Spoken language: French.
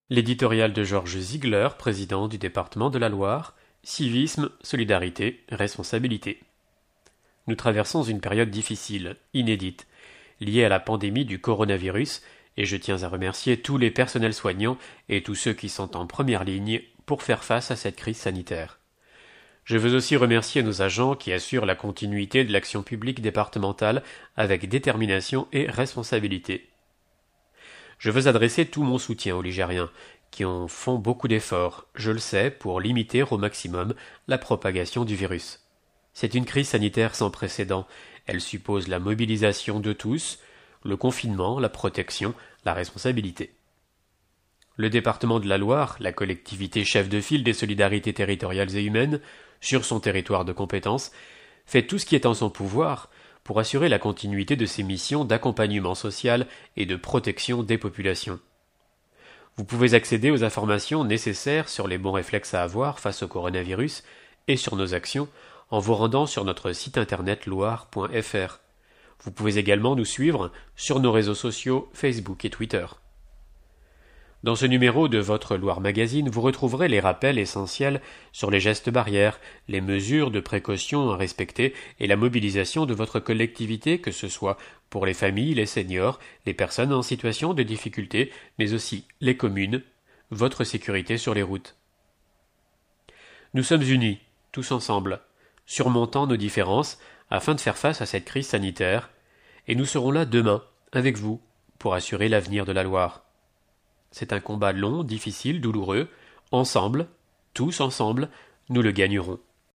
L'éditorial de Georges Ziegler, président du département de la Loire, Civisme, solidarité, responsabilité. Nous traversons une période difficile, inédite, liée à la pandémie du coronavirus, et je tiens à remercier tous les personnels soignants et tous ceux qui sont en première ligne pour faire face à cette crise sanitaire. Je veux aussi remercier nos agents qui assurent la continuité de l'action publique départementale avec détermination et responsabilité. Je veux adresser tout mon soutien aux Ligériens, qui font beaucoup d'efforts, je le sais, pour limiter au maximum la propagation du virus. C'est une crise sanitaire sans précédent. Elle suppose la mobilisation de tous, le confinement, la protection, la responsabilité. Le département de la Loire, la collectivité chef de file des solidarités territoriales et humaines, sur son territoire de compétences, fait tout ce qui est en son pouvoir pour assurer la continuité de ses missions d'accompagnement social et de protection des populations. Vous pouvez accéder aux informations nécessaires sur les bons réflexes à avoir face au coronavirus et sur nos actions en vous rendant sur notre site internet loire.fr. Vous pouvez également nous suivre sur nos réseaux sociaux Facebook et Twitter. Dans ce numéro de votre Loire Magazine, vous retrouverez les rappels essentiels sur les gestes barrières, les mesures de précaution à respecter et la mobilisation de votre collectivité, que ce soit pour les familles, les seniors, les personnes en situation de difficulté, mais aussi les communes, votre sécurité sur les routes. Nous sommes unis, tous ensemble, surmontant nos différences afin de faire face à cette crise sanitaire, et nous serons là demain, avec vous, pour assurer l'avenir de la Loire. C'est un combat long, difficile, douloureux. Ensemble, tous ensemble, nous le gagnerons.